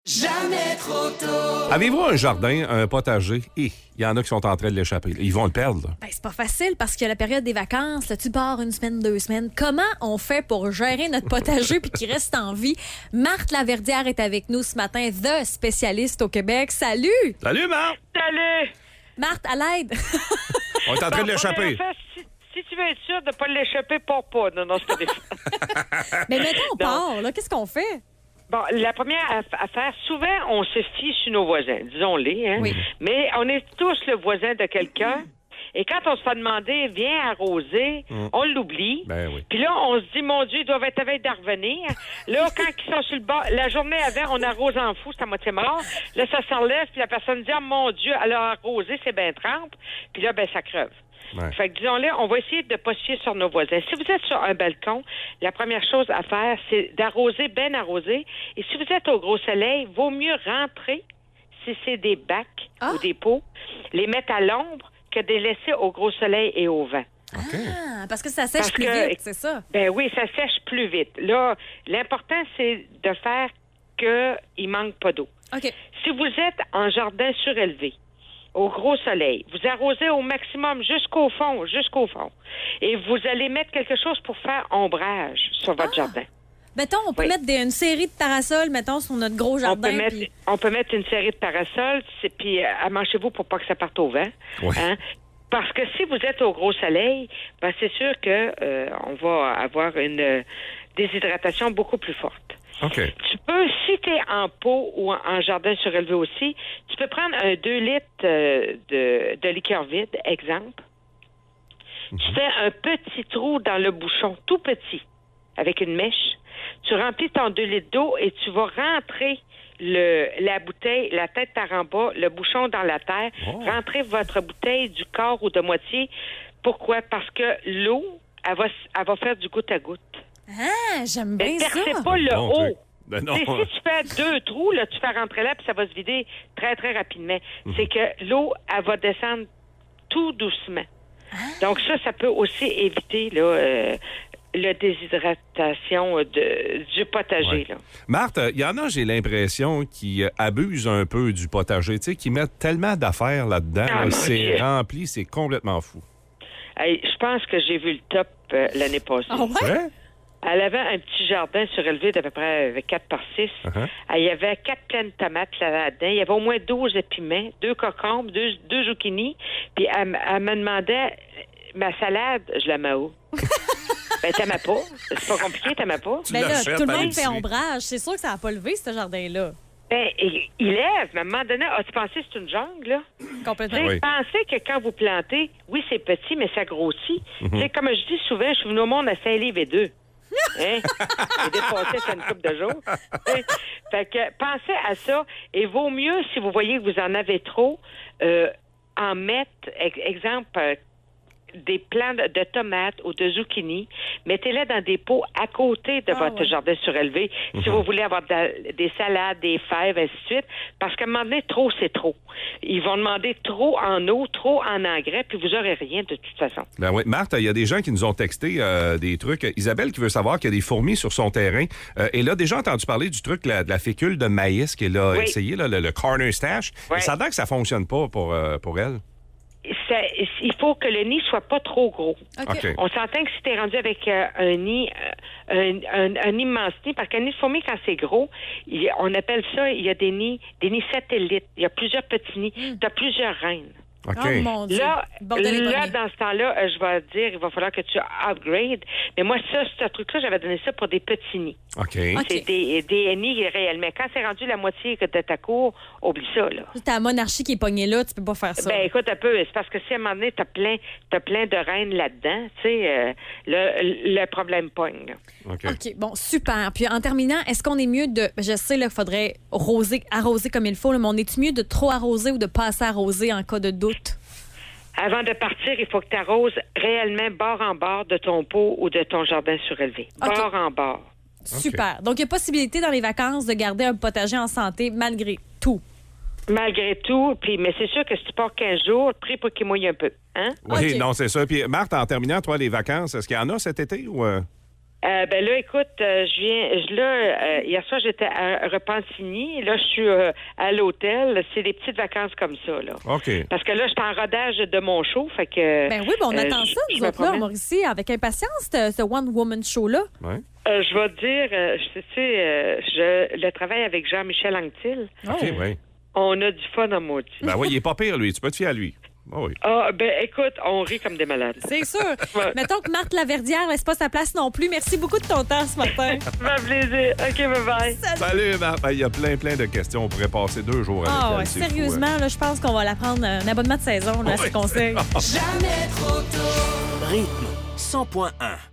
Jamais trop tôt. Avez-vous un jardin, un potager? Il y en a qui sont en train de l'échapper. Ils vont le perdre. Là. Ben, c'est pas facile parce que la période des vacances, là, tu pars une semaine, 2 semaines. Comment on fait pour gérer notre potager puis qu'il reste en vie? Marthe Laverdière est avec nous ce matin, the spécialiste au Québec. Salut! Salut, Marthe! Salut! Marthe, à l'aide! On est en train de l'échapper. Si tu veux être sûr de ne pas l'échapper, pars pas. Non, c'est pas des Mais mettons, on part, là. Qu'est-ce qu'on fait? Bon, la première affaire, souvent, on se fie sur nos voisins, disons-les, hein? Oui. Mais on est tous le voisin de quelqu'un. Et quand on se fait demander, viens arroser, on l'oublie. Ben oui. Puis là, on se dit, mon Dieu, ils doivent être à veille d'en revenir. Là, quand ils sont sur le bord, la journée avant, on arrose en fou, c'est à moitié mort. Là, ça s'enlève, puis la personne dit, oh mon Dieu, elle a arrosé, c'est bien trempe. Puis là, ben, ça creve. Ouais. Fait que disons-le, on va essayer de ne pas se fier sur nos voisins. Si vous êtes sur un balcon, la première chose à faire, c'est d'arroser, bien arroser. Et si vous êtes au gros soleil, vaut mieux rentrer, si c'est des bacs ou des pots, les mettre à l'ombre que de les laisser au gros soleil et au vent. OK. Ah, parce que ça sèche plus vite, c'est ça? Ben oui, ça sèche plus vite. Là, l'important, c'est de faire qu'il manque pas d'eau. OK. Si vous êtes en jardin surélevé, au gros soleil, vous arrosez au maximum jusqu'au fond. Et vous allez mettre quelque chose pour faire ombrage sur votre jardin. Mettons, on peut mettre une série de parasols, mettons, sur notre gros jardin. On peut mettre une série de parasols, puis amanchez-vous pour pas que ça parte au vent. Oui. Hein? Parce que si vous êtes au gros soleil, ben c'est sûr que on va avoir une déshydratation beaucoup plus forte. OK. Tu peux, si tu es en pot ou en jardin surélevé aussi, tu peux prendre un 2 litres de liqueur vide, exemple. Tu fais un petit trou dans le bouchon, tout petit, avec une mèche. Tu remplis ton 2 litres d'eau et tu vas rentrer la bouteille, la tête par en bas, le bouchon dans la terre. Rentrer votre bouteille du quart ou de moitié. Pourquoi? Parce que l'eau, elle va faire du goutte à goutte. Ah, j'aime bien ça. Ne percez pas le haut. Ben non. Si tu fais 2 trous, là, tu fais rentrer là, puis ça va se vider très, très rapidement. C'est que l'eau, elle va descendre tout doucement. Donc ça peut aussi éviter là, la déshydratation du potager. Là. Marthe, il y en a, j'ai l'impression, qui abusent un peu du potager, tu sais, qui mettent tellement d'affaires là-dedans. Là, c'est rempli, c'est complètement fou. Hey, je pense que j'ai vu le top l'année passée. Ah ouais? Elle avait un petit jardin surélevé d'à peu près 4 par 6. Il y avait 4 pleines de tomates là-dedans. Il y avait au moins 12 épiments, 2 concombres, 2 zucchini. Puis elle me demandait, ma salade, je la mets où? Ben, t'aimes pas. C'est pas compliqué, t'aimes pas. Ben là, tout le monde fait ombrage. C'est sûr que ça n'a pas levé, ce jardin-là. Ben, il lève. Mais à un moment donné, as-tu pensé que c'est une jungle, là? Complètement. Oui. Pensez que quand vous plantez, oui, c'est petit, mais ça grossit. Tu sais, comme je dis souvent, je suis venu au monde à 5 livres et 2. Hein? J'ai dépassé ça une couple de jours. Hein? Fait que pensez à ça. Et vaut mieux, si vous voyez que vous en avez trop, en mettre, exemple, des plants de tomates ou de zucchini, mettez-les dans des pots à côté de votre jardin surélevé si vous voulez avoir des salades, des fèves, ainsi de suite, parce qu'à un moment donné, trop, c'est trop. Ils vont demander trop en eau, trop en engrais, puis vous n'aurez rien de toute façon. Ben oui. Marthe, il y a des gens qui nous ont texté des trucs. Isabelle qui veut savoir qu'il y a des fourmis sur son terrain. Elle a déjà entendu parler du truc de la fécule de maïs qu'elle a essayé, là, le corner stash. Oui. Ça a l'air que ça fonctionne pas pour elle. Il faut que le nid soit pas trop gros. Okay. On s'entend que si t'es rendu avec un nid, un immense nid, parce qu'un nid de fourmi, quand c'est gros, on appelle ça, il y a des nids satellites. Il y a plusieurs petits nids. Tu as plusieurs reines. Okay. Oh mon Dieu. Là, dans ce temps-là, je vais te dire, il va falloir que tu upgrades. Mais moi, ce truc-là, j'avais donné ça pour des petits nids. C'est des nids réellement. Quand c'est rendu la moitié de ta cour, oublie ça, là. T'as la monarchie qui est pognée là, tu peux pas faire ça. Ben, écoute un peu, c'est parce que si à un moment donné, t'as plein de reines là-dedans, tu sais, le problème pogne, là. OK, bon, super. Puis en terminant, est-ce qu'on est mieux de... Je sais, là, il faudrait arroser comme il faut, là, mais on est-tu mieux de trop arroser ou de pas assez arroser en cas de doute? Avant de partir, il faut que tu arroses réellement bord en bord de ton pot ou de ton jardin surélevé. Bord en bord. Super. Donc, il y a possibilité dans les vacances de garder un potager en santé malgré tout. Malgré tout, mais c'est sûr que si tu pars 15 jours, prie pour qu'il mouille un peu. Hein? Oui, non, c'est ça. Puis Marthe, en terminant, toi, les vacances, est-ce qu'il y en a cet été ou... Ben là, écoute, hier soir, j'étais à Repentigny. Là, je suis à l'hôtel. C'est des petites vacances comme ça, là. OK. Parce que là, je suis en rodage de mon show, fait que... Ben oui, on attend ça, nous autres, là, Mauricie, avec impatience, ce One Woman Show-là. Ouais. Je vais te dire, je le travaille avec Jean-Michel Anctil. OK, oui. On a du fun en maudit. Ben oui, il est pas pire, lui. Tu peux te fier à lui. Oh oui. Ah, ben écoute, on rit comme des malades. C'est sûr. Mettons que Marthe Laverdière laisse pas sa place non plus. Merci beaucoup de ton temps ce matin. Ça fait plaisir. OK, bye-bye. Salut, Marthe. Il y a plein de questions. On pourrait passer 2 jours avec elle. Ouais, sérieusement, là, je pense qu'on va la prendre un abonnement de saison, là, à ce conseil. Jamais trop tôt. Rythme 100.1.